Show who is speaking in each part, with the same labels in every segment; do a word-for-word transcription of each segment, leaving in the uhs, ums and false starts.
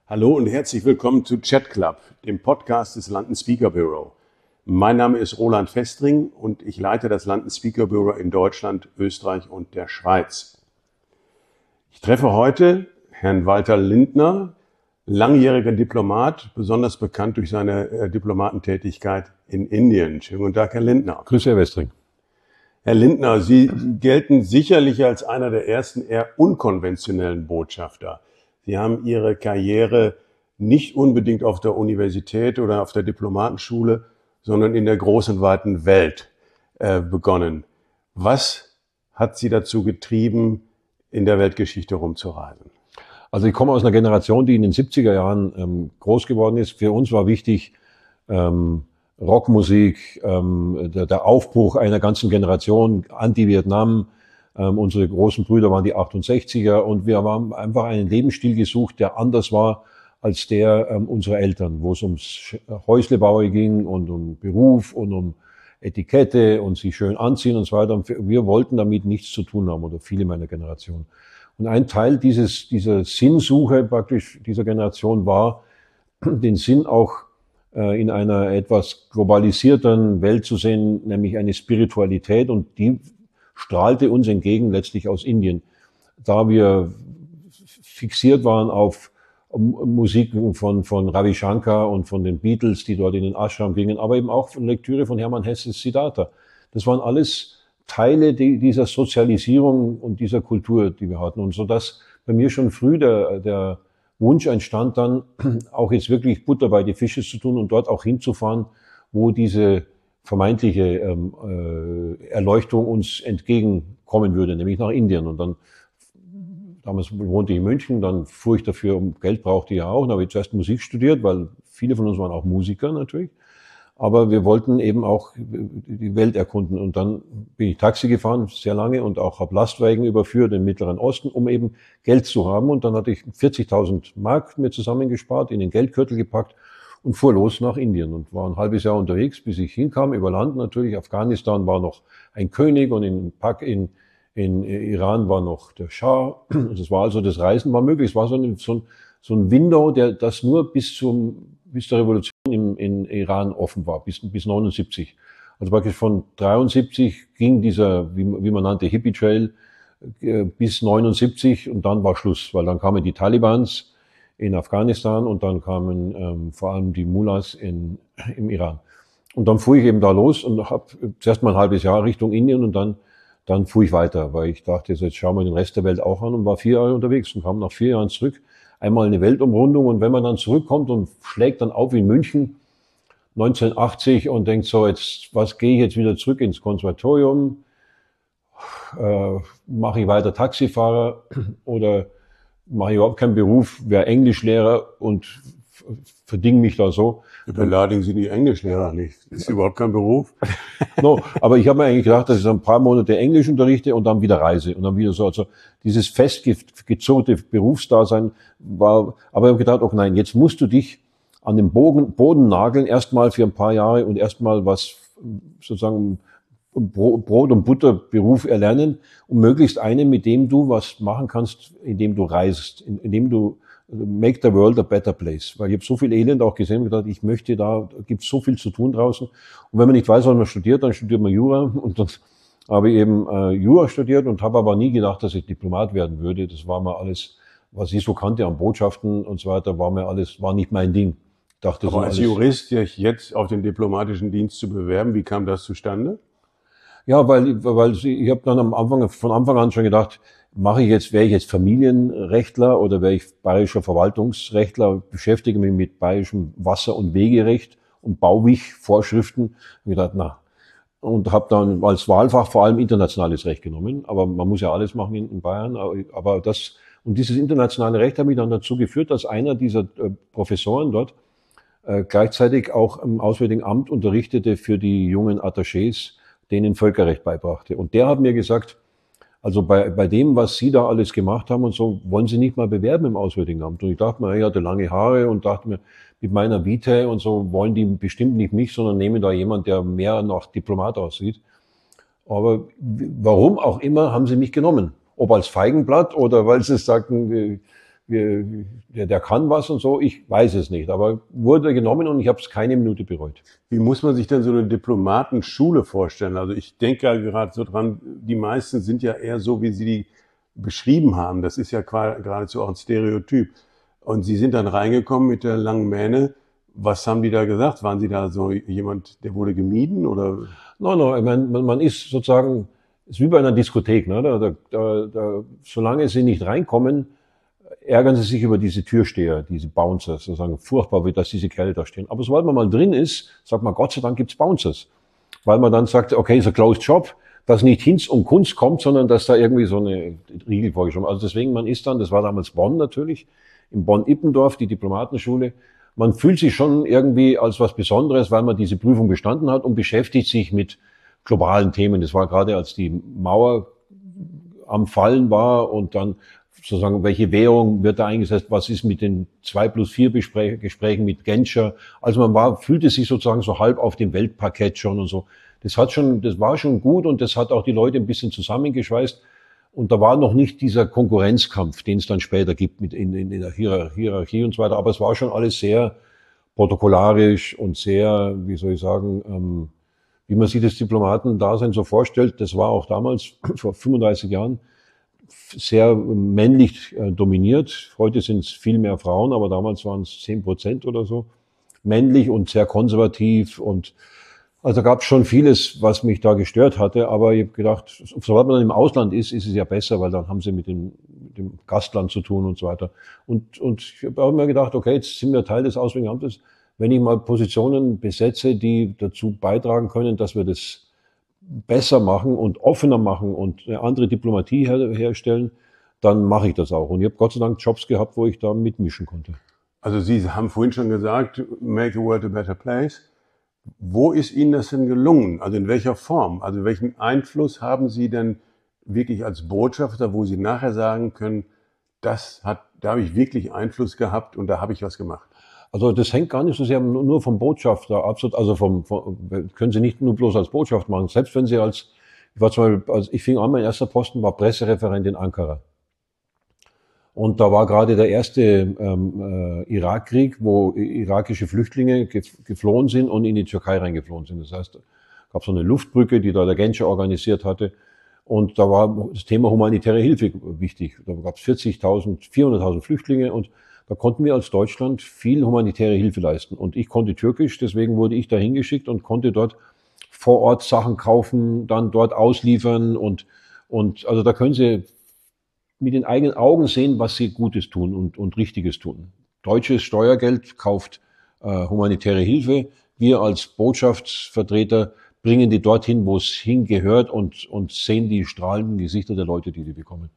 Speaker 1: Hallo und herzlich willkommen zu Chat Club, dem Podcast des London Speaker Bureau. Mein Name ist Roland Vestring und ich leite das London Speaker Bureau in Deutschland, Österreich und der Schweiz. Ich treffe heute Herrn Walter Lindner, langjähriger Diplomat, besonders bekannt durch seine äh, Diplomatentätigkeit in Indien. Schönen guten Tag, Herr Lindner.
Speaker 2: Grüße, Herr Vestring.
Speaker 1: Herr Lindner, Sie gelten sicherlich als einer der ersten eher unkonventionellen Botschafter. Sie haben Ihre Karriere nicht unbedingt auf der Universität oder auf der Diplomatenschule, sondern in der großen, weiten Welt äh, begonnen. Was hat Sie dazu getrieben, in der Weltgeschichte rumzureisen?
Speaker 2: Also ich komme aus einer Generation, die in den siebziger Jahren ähm, groß geworden ist. Für uns war wichtig, ähm, Rockmusik, ähm, der, der Aufbruch einer ganzen Generation, Anti-Vietnam. Ähm, unsere großen Brüder waren die achtundsechziger und wir haben einfach einen Lebensstil gesucht, der anders war als der ähm, unserer Eltern, wo es ums Häuslebauer ging und um Beruf und um Etikette und sich schön anziehen und so weiter. Und wir wollten damit nichts zu tun haben, oder viele meiner Generation. Und ein Teil dieses, dieser Sinnsuche praktisch dieser Generation war, den Sinn auch in einer etwas globalisierten Welt zu sehen, nämlich eine Spiritualität, und die strahlte uns entgegen letztlich aus Indien. Da wir fixiert waren auf Musik von, von Ravi Shankar und von den Beatles, die dort in den Ashram gingen, aber eben auch von Lektüre von Hermann Hesses Siddhartha. Das waren alles Teile dieser Sozialisierung und dieser Kultur, die wir hatten. Und so dass bei mir schon früh der, der Wunsch entstand, dann auch jetzt wirklich Butter bei die Fische zu tun und dort auch hinzufahren, wo diese vermeintliche ähm, äh, Erleuchtung uns entgegenkommen würde, nämlich nach Indien. Und dann, damals wohnte ich in München, dann fuhr ich dafür, um Geld brauchte ich ja auch, dann habe ich zuerst Musik studiert, weil viele von uns waren auch Musiker natürlich. Aber wir wollten eben auch die Welt erkunden. Und dann bin ich Taxi gefahren, sehr lange, und auch habe Lastwagen überführt im Mittleren Osten, um eben Geld zu haben. Und dann hatte ich vierzigtausend Mark mir zusammengespart, in den Geldgürtel gepackt und fuhr los nach Indien und war ein halbes Jahr unterwegs, bis ich hinkam, über Land natürlich. Afghanistan war noch ein König und in, in, in Iran war noch der Schah. Das war also, das Reisen war möglich. Es war so ein, so ein, so ein Window, der das nur bis zum, bis zur Revolution im, in Iran offen war, bis, bis neunundsiebzig. Also praktisch von dreiundsiebzig ging dieser, wie, wie man nannte, Hippie Trail äh, bis neunundsiebzig, und dann war Schluss, weil dann kamen die Talibans in Afghanistan und dann kamen ähm, vor allem die Mullahs in, im Iran. Und dann fuhr ich eben da los und habe zuerst mal ein halbes Jahr Richtung Indien, und dann dann fuhr ich weiter, weil ich dachte, jetzt schauen wir den Rest der Welt auch an, und war vier Jahre unterwegs und kam nach vier Jahren zurück. Einmal eine Weltumrundung, und wenn man dann zurückkommt und schlägt dann auf in München neunzehnhundertachtzig und denkt so, jetzt, was gehe ich jetzt wieder zurück ins Konservatorium? Äh, mache ich weiter Taxifahrer oder mache ich überhaupt keinen Beruf, wäre Englischlehrer und verdinge mich da so.
Speaker 1: Beleidigen Sie die Englischlehrer nicht. Das ist überhaupt kein Beruf.
Speaker 2: No, aber ich habe mir eigentlich gedacht, dass ich so ein paar Monate Englisch unterrichte und dann wieder reise und dann wieder so. Also dieses festgezurrte Berufsdasein war, aber ich habe gedacht, okay, nein, jetzt musst du dich an den Boden, Boden nageln, erstmal für ein paar Jahre und erstmal was sozusagen Brot- und Butterberuf erlernen, und möglichst einen, mit dem du was machen kannst, indem du reist, indem du make the world a better place. Weil ich habe so viel Elend auch gesehen und gedacht, ich möchte da, da gibt es so viel zu tun draußen. Und wenn man nicht weiß, was man studiert, dann studiert man Jura. Und dann habe ich eben äh, Jura studiert und habe aber nie gedacht, dass ich Diplomat werden würde. Das war mir alles, was ich so kannte an Botschaften und so weiter, war mir alles, war nicht mein Ding. Ich dachte,
Speaker 1: aber
Speaker 2: so
Speaker 1: als
Speaker 2: alles,
Speaker 1: Jurist sich jetzt auf den diplomatischen Dienst zu bewerben, wie kam das zustande?
Speaker 2: Ja, weil, weil ich habe dann am Anfang, von Anfang an schon gedacht, mache ich jetzt, wäre ich jetzt Familienrechtler oder wäre ich bayerischer Verwaltungsrechtler, beschäftige mich mit bayerischem Wasser- und Wegerecht und Bauwich-Vorschriften. Und gedacht, na, und habe dann als Wahlfach vor allem internationales Recht genommen. Aber man muss ja alles machen in, in Bayern. Aber das, und dieses internationale Recht hat mich dann dazu geführt, dass einer dieser äh, Professoren dort äh, gleichzeitig auch im Auswärtigen Amt unterrichtete für die jungen Attachés, denen Völkerrecht beibrachte. Und der hat mir gesagt, also bei, bei dem, was Sie da alles gemacht haben und so, wollen Sie nicht mal bewerben im Auswärtigen Amt. Und ich dachte mir, ich hatte lange Haare und dachte mir, mit meiner Vitae und so wollen die bestimmt nicht mich, sondern nehmen da jemand, der mehr nach Diplomat aussieht. Aber warum auch immer haben sie mich genommen. Ob als Feigenblatt oder weil sie sagten, wir, der, der kann was und so, ich weiß es nicht, aber wurde genommen und ich habe es keine Minute bereut.
Speaker 1: Wie muss man sich denn so eine Diplomatenschule vorstellen? Also ich denke ja gerade so dran, die meisten sind ja eher so, wie Sie die beschrieben haben. Das ist ja geradezu auch ein Stereotyp. Und Sie sind dann reingekommen mit der langen Mähne. Was haben die da gesagt? Waren Sie da so jemand, der wurde gemieden oder?
Speaker 2: Nein, nein, ich meine, man, man ist sozusagen, ist wie bei einer Diskothek, ne? Da, da, da, solange Sie nicht reinkommen, ärgern Sie sich über diese Türsteher, diese Bouncers, sozusagen furchtbar, wie dass diese Kerle da stehen. Aber sobald man mal drin ist, sagt man, Gott sei Dank gibt's Bouncers. Weil man dann sagt, okay, ist ein closed shop, dass nicht Hinz und Kunst kommt, sondern dass da irgendwie so eine Riegel vorgeschoben. Also deswegen, man ist dann, das war damals Bonn natürlich, in Bonn-Ippendorf, die Diplomatenschule. Man fühlt sich schon irgendwie als was Besonderes, weil man diese Prüfung bestanden hat und beschäftigt sich mit globalen Themen. Das war gerade, als die Mauer am Fallen war und dann sozusagen, welche Währung wird da eingesetzt, was ist mit den zwei plus vier Gesprächen mit Genscher. Also man war, fühlte sich sozusagen so halb auf dem Weltparkett schon und so. Das hat schon, das war schon gut und das hat auch die Leute ein bisschen zusammengeschweißt. Und da war noch nicht dieser Konkurrenzkampf, den es dann später gibt mit in, in, in der Hierarchie und so weiter. Aber es war schon alles sehr protokollarisch und sehr, wie soll ich sagen, ähm, wie man sich das Diplomatendasein so vorstellt. Das war auch damals, vor fünfunddreißig Jahren, sehr männlich äh, dominiert. Heute sind es viel mehr Frauen, aber damals waren es zehn Prozent oder so. Männlich und sehr konservativ und also gab es schon vieles, was mich da gestört hatte, aber ich habe gedacht, sobald man dann im Ausland ist, ist es ja besser, weil dann haben sie mit dem, mit dem Gastland zu tun und so weiter. Und, und ich habe auch immer gedacht, okay, jetzt sind wir Teil des Auswärtigen Amtes, wenn ich mal Positionen besetze, die dazu beitragen können, dass wir das besser machen und offener machen und eine andere Diplomatie her, herstellen, dann mache ich das auch. Und ich habe Gott sei Dank Jobs gehabt, wo ich da mitmischen konnte.
Speaker 1: Also Sie haben vorhin schon gesagt, make the world a better place. Wo ist Ihnen das denn gelungen? Also in welcher Form? Also welchen Einfluss haben Sie denn wirklich als Botschafter, wo Sie nachher sagen können, das hat, da habe ich wirklich Einfluss gehabt und da habe ich was gemacht?
Speaker 2: Also das hängt gar nicht so sehr nur vom Botschafter ab. Also vom, vom können Sie nicht nur bloß als Botschafter machen. Selbst wenn Sie als, ich war zum Beispiel, als ich fing an, mein erster Posten war Pressereferent in Ankara. Und da war gerade der erste ähm, äh, Irakkrieg, wo irakische Flüchtlinge geflohen sind und in die Türkei reingeflohen sind. Das heißt, es gab so eine Luftbrücke, die da der Genscher organisiert hatte. Und da war das Thema humanitäre Hilfe wichtig. Da gab es vierzigtausend, vierhunderttausend Flüchtlinge und da konnten wir als Deutschland viel humanitäre Hilfe leisten. Und ich konnte Türkisch, deswegen wurde ich da hingeschickt und konnte dort vor Ort Sachen kaufen, dann dort ausliefern. Und, und also da können Sie mit den eigenen Augen sehen, was sie Gutes tun und, und Richtiges tun. Deutsches Steuergeld kauft äh, humanitäre Hilfe. Wir als Botschaftsvertreter bringen die dorthin, wo es hingehört und, und sehen die strahlenden Gesichter der Leute, die die bekommen.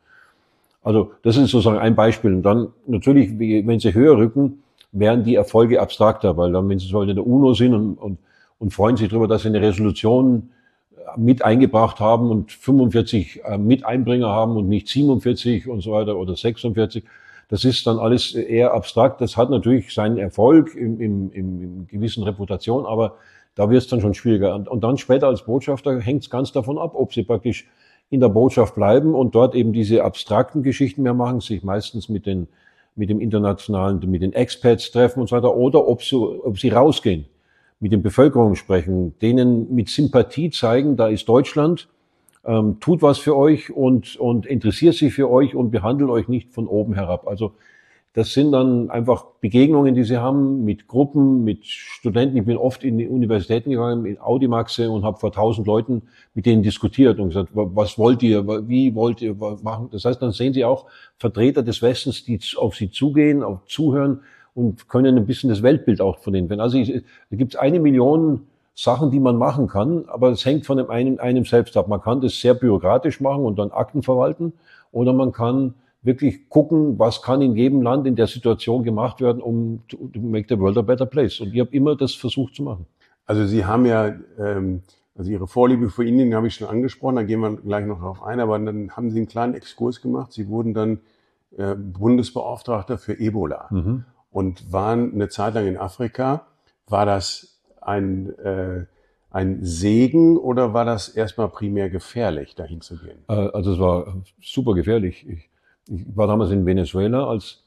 Speaker 2: Also das ist sozusagen ein Beispiel. Und dann natürlich, wenn sie höher rücken, werden die Erfolge abstrakter, weil dann, wenn sie so in der UNO sind und, und, und freuen sich darüber, dass sie eine Resolution mit eingebracht haben und fünfundvierzig äh, Miteinbringer haben und nicht siebenundvierzig und so weiter oder sechsundvierzig. Das ist dann alles eher abstrakt. Das hat natürlich seinen Erfolg im, im, im, im gewissen Reputation, aber da wird es dann schon schwieriger. Und, und dann später als Botschafter hängt es ganz davon ab, ob sie praktisch in der Botschaft bleiben und dort eben diese abstrakten Geschichten mehr machen, sich meistens mit den mit dem internationalen, mit den Expats treffen und so weiter, oder ob sie, ob sie rausgehen, mit den Bevölkerungen sprechen, denen mit Sympathie zeigen, da ist Deutschland, ähm, tut was für euch und, und interessiert sich für euch und behandelt euch nicht von oben herab. Also das sind dann einfach Begegnungen, die sie haben mit Gruppen, mit Studenten. Ich bin oft in die Universitäten gegangen, in Audimaxe und habe vor tausend Leuten mit denen diskutiert und gesagt, was wollt ihr, wie wollt ihr machen? Das heißt, dann sehen sie auch Vertreter des Westens, die auf sie zugehen, auf zuhören und können ein bisschen das Weltbild auch von denen finden. Also ich, da gibt es eine Million Sachen, die man machen kann, aber es hängt von einem, einem selbst ab. Man kann das sehr bürokratisch machen und dann Akten verwalten, oder man kann wirklich gucken, was kann in jedem Land in der Situation gemacht werden, um to make the world a better place. Und ich habe immer das versucht zu machen.
Speaker 1: Also Sie haben ja, ähm, also Ihre Vorliebe für Indien habe ich schon angesprochen, da gehen wir gleich noch drauf ein, aber dann haben Sie einen kleinen Exkurs gemacht. Sie wurden dann äh, Bundesbeauftragter für Ebola mhm. und waren eine Zeit lang in Afrika. War das ein, äh, ein Segen oder war das erstmal primär gefährlich, dahin zu gehen?
Speaker 2: Also es war super gefährlich. Ich, Ich war damals in Venezuela als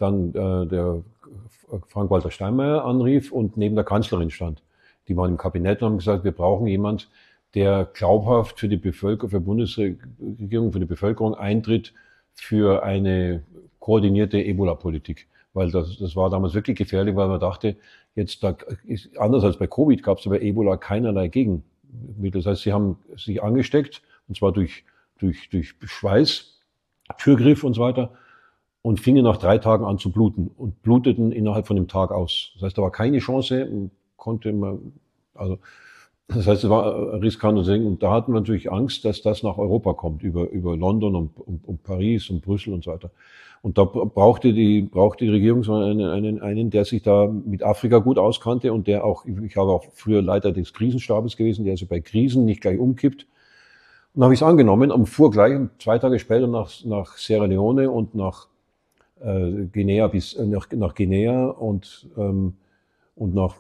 Speaker 2: dann äh, der Frank-Walter Steinmeier anrief und neben der Kanzlerin stand. Die waren im Kabinett und haben gesagt, wir brauchen jemand, der glaubhaft für die Bevölkerung, für die Bundesregierung, für die Bevölkerung eintritt für eine koordinierte Ebola-Politik. Weil das, das war damals wirklich gefährlich, weil man dachte, jetzt da ist, anders als bei Covid gab es bei Ebola keinerlei Gegenmittel. Das heißt, sie haben sich angesteckt, und zwar durch, durch, durch Schweiß, Türgriff und so weiter, und fingen nach drei Tagen an zu bluten und bluteten innerhalb von einem Tag aus. Das heißt, da war keine Chance, konnte man, also, das heißt, es war riskant und Ding. Und da hatten wir natürlich Angst, dass das nach Europa kommt, über, über London und, und, und Paris und Brüssel und so weiter. Und da brauchte die, brauchte die Regierung so einen, einen, einen, der sich da mit Afrika gut auskannte und der auch, ich habe auch früher Leiter des Krisenstabes gewesen, der also bei Krisen nicht gleich umkippt. Und dann habe ich es angenommen und fuhr gleich zwei Tage später nach, nach Sierra Leone und nach äh, Guinea bis äh, nach, nach Guinea und, ähm, und nach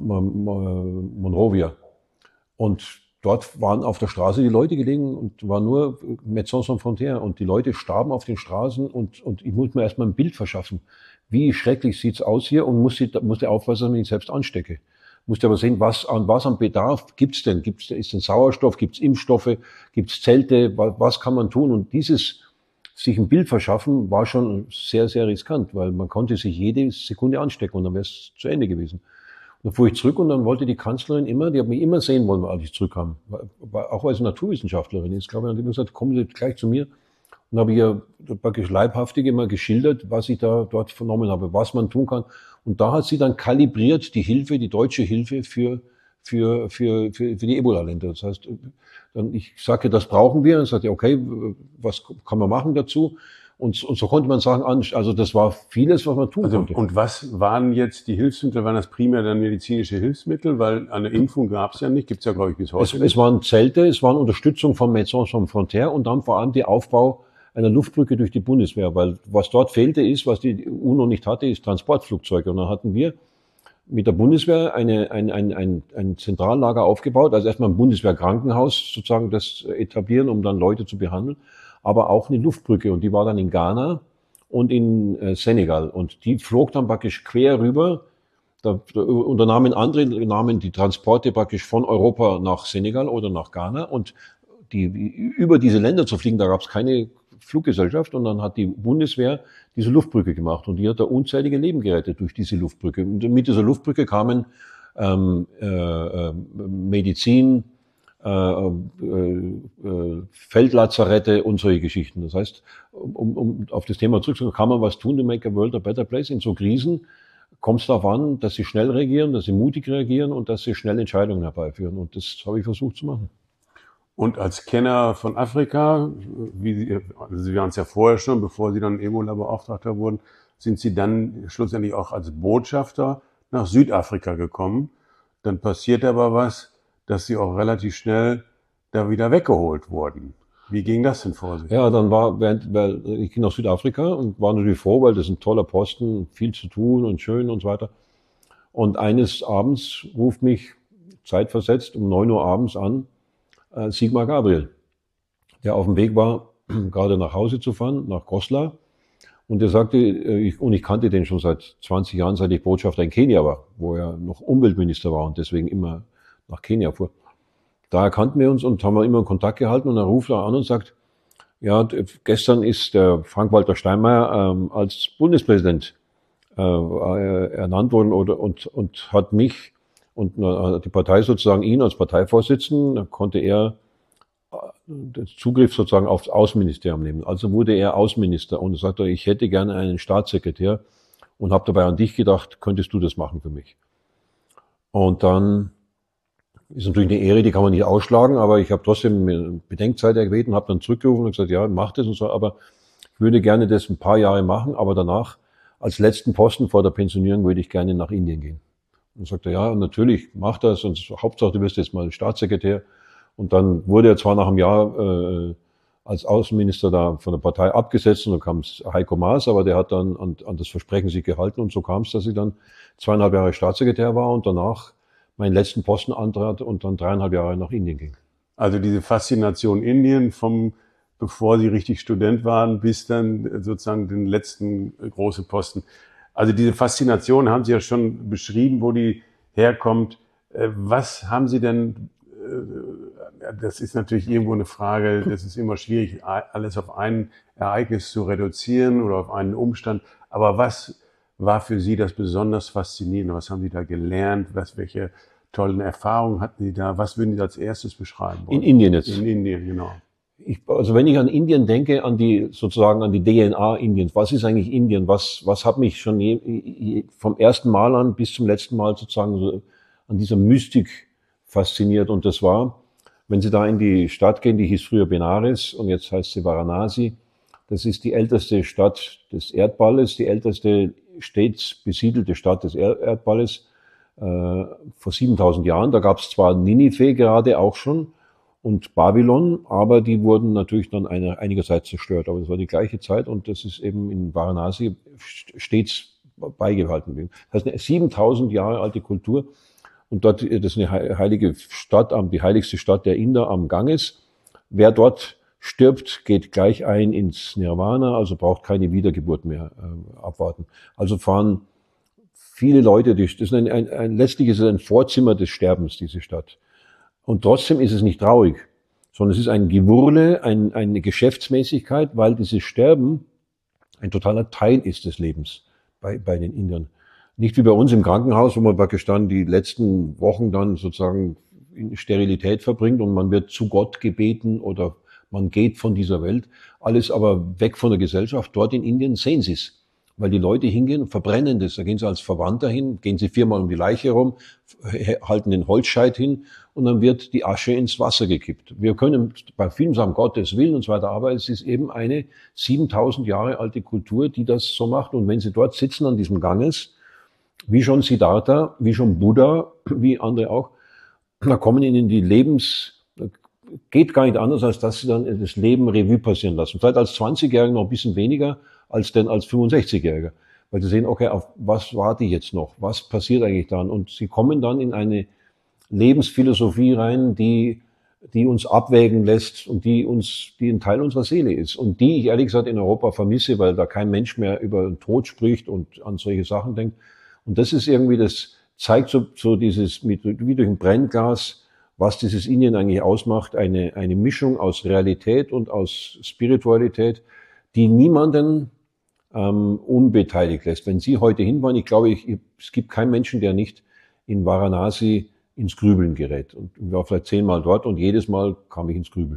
Speaker 2: Monrovia. Und dort waren auf der Straße die Leute gelegen und war nur Médecins Sans Frontières. Und die Leute starben auf den Straßen und, und ich musste mir erstmal ein Bild verschaffen. Wie schrecklich sieht's aus hier und musste, musste aufpassen, dass ich mich selbst anstecke. Musste aber sehen, was an, was an Bedarf gibt's denn? Gibt's, ist denn Sauerstoff? Gibt's Impfstoffe? Gibt's Zelte? Was, was kann man tun? Und dieses sich ein Bild verschaffen war schon sehr, sehr riskant, weil man konnte sich jede Sekunde anstecken und dann wäre es zu Ende gewesen. Dann fuhr ich zurück und dann wollte die Kanzlerin immer, die hat mich immer sehen wollen, als ich zurückkam. Auch als Naturwissenschaftlerin ist, glaube ich, und die hat gesagt, kommen Sie gleich zu mir. Und habe ihr praktisch leibhaftig immer geschildert, was ich da dort vernommen habe, was man tun kann. Und da hat sie dann kalibriert die Hilfe, die deutsche Hilfe für, für, für, für, für die Ebola-Länder. Das heißt, dann, ich sagte, das brauchen wir. Und sagte, okay, was kann man machen dazu? Und, und so konnte man sagen, also das war vieles, was man tun
Speaker 1: also,
Speaker 2: konnte.
Speaker 1: Und was waren jetzt die Hilfsmittel? Waren das primär dann medizinische Hilfsmittel? Weil eine Impfung gab es ja nicht, gibt es ja, glaube ich, bis heute
Speaker 2: es,
Speaker 1: nicht.
Speaker 2: Es waren Zelte, es waren Unterstützung von Médecins Sans Frontières und dann vor allem die Aufbau einer Luftbrücke durch die Bundeswehr. Weil was dort fehlte ist, was die UNO nicht hatte, ist Transportflugzeuge. Und dann hatten wir mit der Bundeswehr eine, ein, ein, ein, ein Zentrallager aufgebaut, also erstmal ein Bundeswehrkrankenhaus sozusagen das etablieren, um dann Leute zu behandeln, aber auch eine Luftbrücke und die war dann in Ghana und in äh, Senegal und die flog dann praktisch quer rüber, da, da unternahmen andere nahmen die Transporte praktisch von Europa nach Senegal oder nach Ghana und die, über diese Länder zu fliegen, da gab es keine Fluggesellschaft und dann hat die Bundeswehr diese Luftbrücke gemacht und die hat da unzählige Leben gerettet durch diese Luftbrücke. Und mit dieser Luftbrücke kamen ähm, äh, Medizin, äh, äh, Feldlazarette und solche Geschichten. Das heißt, um, um auf das Thema zurückzukommen, kann man was tun to make a world a better place? In so Krisen kommt es darauf an, dass sie schnell reagieren, dass sie mutig reagieren und dass sie schnell Entscheidungen herbeiführen. Und das habe ich versucht zu machen.
Speaker 1: Und als Kenner von Afrika, wie Sie, also Sie waren es ja vorher schon, bevor Sie dann Ebola-Beauftragter wurden, sind Sie dann schlussendlich auch als Botschafter nach Südafrika gekommen. Dann passiert aber was, dass Sie auch relativ schnell da wieder weggeholt wurden. Wie ging das denn vor sich?
Speaker 2: Ja, dann war, während, weil ich ging nach Südafrika und war natürlich froh, weil das ist ein toller Posten, viel zu tun und schön und so weiter. Und eines Abends ruft mich zeitversetzt um neun Uhr abends an, Sigmar Gabriel, der auf dem Weg war, gerade nach Hause zu fahren, nach Goslar. Und der sagte, ich, und ich kannte den schon seit zwanzig Jahren, seit ich Botschafter in Kenia war, wo er noch Umweltminister war und deswegen immer nach Kenia fuhr. Da erkannten wir uns und haben wir immer in Kontakt gehalten und dann ruft er an und sagt, ja, gestern ist der Frank-Walter Steinmeier ähm, als Bundespräsident äh, ernannt worden oder, und, und hat mich und die Partei sozusagen ihn als Parteivorsitzenden, da konnte er den Zugriff sozusagen aufs Außenministerium nehmen. Also wurde er Außenminister und sagte, ich hätte gerne einen Staatssekretär und habe dabei an dich gedacht, könntest du das machen für mich? Und dann ist natürlich eine Ehre, die kann man nicht ausschlagen, aber ich habe trotzdem eine Bedenkzeit gebeten, habe dann zurückgerufen und gesagt, ja, mach das und so, aber ich würde gerne das ein paar Jahre machen, aber danach als letzten Posten vor der Pensionierung würde ich gerne nach Indien gehen. Und sagte, ja, natürlich, mach das und Hauptsache, du wirst jetzt mal Staatssekretär. Und dann wurde er zwar nach einem Jahr äh, als Außenminister da von der Partei abgesetzt und dann kam Heiko Maas, aber der hat dann an, an das Versprechen sich gehalten und so kam es, dass ich dann zweieinhalb Jahre Staatssekretär war und danach meinen letzten Posten antrat und dann dreieinhalb Jahre nach Indien ging.
Speaker 1: Also diese Faszination Indien vom, bevor Sie richtig Student waren, bis dann sozusagen den letzten großen Posten. Also diese Faszination haben Sie ja schon beschrieben, wo die herkommt. Äh, Was haben Sie denn, äh, das ist natürlich irgendwo eine Frage, das ist immer schwierig, a- alles auf ein Ereignis zu reduzieren oder auf einen Umstand. Aber was war für Sie das besonders Faszinierende? Was haben Sie da gelernt? Was, welche tollen Erfahrungen hatten Sie da? Was würden Sie als erstes beschreiben
Speaker 2: In
Speaker 1: wollen?
Speaker 2: Indien jetzt.
Speaker 1: In Indien, genau.
Speaker 2: Ich, also wenn ich an Indien denke, an die sozusagen an die D N A Indiens, was ist eigentlich Indien? Was was hat mich schon je, je, vom ersten Mal an bis zum letzten Mal sozusagen so an dieser Mystik fasziniert? Und das war, wenn Sie da in die Stadt gehen, die hieß früher Benares und jetzt heißt sie Varanasi. Das ist die älteste Stadt des Erdballes, die älteste stets besiedelte Stadt des er Erdballes äh, vor siebentausend Jahren. Da gab es zwar Ninive gerade auch schon und Babylon, aber die wurden natürlich dann eine, einigerseits zerstört. Aber das war die gleiche Zeit und das ist eben in Varanasi stets beigehalten. Das heißt, eine siebentausend Jahre alte Kultur und dort, das ist eine heilige Stadt, die heiligste Stadt der Inder am Ganges. Wer dort stirbt, geht gleich ein ins Nirvana, also braucht keine Wiedergeburt mehr äh, abwarten. Also fahren viele Leute, die, das ist ein, ein, ein, letztlich ist es ein Vorzimmer des Sterbens, diese Stadt. Und trotzdem ist es nicht traurig, sondern es ist ein Gewurle, ein, eine Geschäftsmäßigkeit, weil dieses Sterben ein totaler Teil ist des Lebens bei, bei den Indern. Nicht wie bei uns im Krankenhaus, wo man praktisch dann die letzten Wochen dann sozusagen in Sterilität verbringt und man wird zu Gott gebeten oder man geht von dieser Welt. Alles aber weg von der Gesellschaft. Dort in Indien sehen Sie es. Weil die Leute hingehen und verbrennen das. Da gehen sie als Verwandter hin, gehen sie viermal um die Leiche herum, halten den Holzscheit hin und dann wird die Asche ins Wasser gekippt. Wir können bei vielen sagen, Gottes Willen und so weiter, aber es ist eben eine siebentausend Jahre alte Kultur, die das so macht. Und wenn Sie dort sitzen an diesem Ganges, wie schon Siddhartha, wie schon Buddha, wie andere auch, da kommen Ihnen die Lebens, geht gar nicht anders, als dass Sie dann das Leben Revue passieren lassen. Vielleicht als zwanzigjähriger noch ein bisschen weniger, als denn als fünfundsechzigjähriger. Weil sie sehen, okay, auf was warte ich jetzt noch? Was passiert eigentlich dann? Und sie kommen dann in eine Lebensphilosophie rein, die, die uns abwägen lässt und die uns, die ein Teil unserer Seele ist. Und die ich ehrlich gesagt in Europa vermisse, weil da kein Mensch mehr über den Tod spricht und an solche Sachen denkt. Und das ist irgendwie, das zeigt so, so dieses, mit, wie durch ein Brennglas, was dieses Indien eigentlich ausmacht. Eine, eine Mischung aus Realität und aus Spiritualität, die niemanden ähm, unbeteiligt lässt. Wenn Sie heute hinwollen, ich glaube, ich, es gibt keinen Menschen, der nicht in Varanasi ins Grübeln gerät. Und ich war vielleicht zehnmal dort und jedes Mal kam ich ins Grübeln.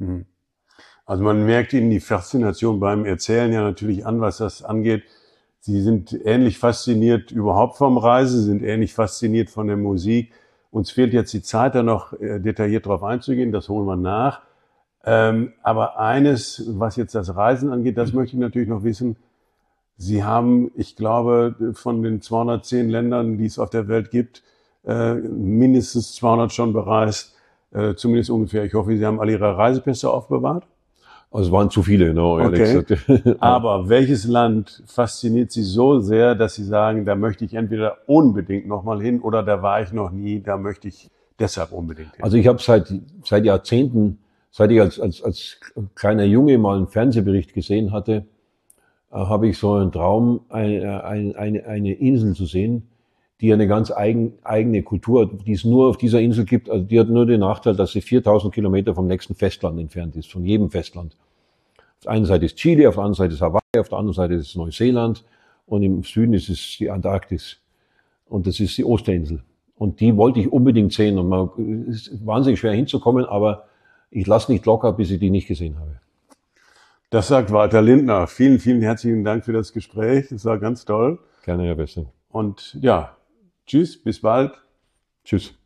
Speaker 1: Also man merkt Ihnen die Faszination beim Erzählen ja natürlich an, was das angeht. Sie sind ähnlich fasziniert überhaupt vom Reisen, Sie sind ähnlich fasziniert von der Musik. Uns fehlt jetzt die Zeit, da noch äh, detailliert drauf einzugehen, das holen wir nach. Ähm, aber eines, was jetzt das Reisen angeht, das möchte ich natürlich noch wissen. Sie haben, ich glaube, von den zweihundertzehn Ländern, die es auf der Welt gibt, äh, mindestens zweihundert schon bereist, äh, zumindest ungefähr. Ich hoffe, Sie haben alle Ihre Reisepässe aufbewahrt.
Speaker 2: Also es waren zu viele, no, ehrlich
Speaker 1: Okay.
Speaker 2: gesagt.
Speaker 1: Aber welches Land fasziniert Sie so sehr, dass Sie sagen, da möchte ich entweder unbedingt nochmal hin oder da war ich noch nie, da möchte ich deshalb unbedingt hin?
Speaker 2: Also ich habe seit, seit Jahrzehnten, seit ich als, als, als kleiner Junge mal einen Fernsehbericht gesehen hatte, äh, habe ich so einen Traum, eine, eine, eine, eine Insel zu sehen, die eine ganz eigen, eigene Kultur hat, die es nur auf dieser Insel gibt. Also die hat nur den Nachteil, dass sie viertausend Kilometer vom nächsten Festland entfernt ist, von jedem Festland. Auf der einen Seite ist Chile, auf der anderen Seite ist Hawaii, auf der anderen Seite ist Neuseeland und im Süden ist es die Antarktis und das ist die Osterinsel. Und die wollte ich unbedingt sehen und man, es ist wahnsinnig schwer hinzukommen, aber ich lasse nicht locker, bis ich die nicht gesehen habe.
Speaker 1: Das sagt Walter Lindner. Vielen, vielen herzlichen Dank für das Gespräch. Es war ganz toll.
Speaker 2: Gerne, Herr Wessing.
Speaker 1: Und ja, tschüss, bis bald.
Speaker 2: Tschüss.